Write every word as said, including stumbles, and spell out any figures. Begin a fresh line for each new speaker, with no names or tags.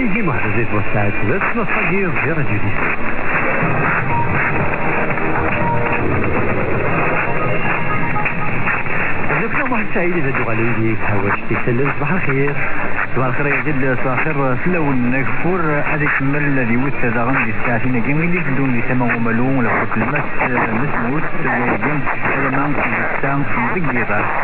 يجي محرزة وساعات بس نصاقير يا رجلي. ذكرى واحد سعيد إذا دو غالي حواش تسلم. صباح الخير.
صباح الخير يا جد. صباح الخير. سلو نكفور هذيك المل الذي وسط غندي الساعتين جميل يجدون لي سما وملون ولا كلمات مسموت جنب هذا ما نقول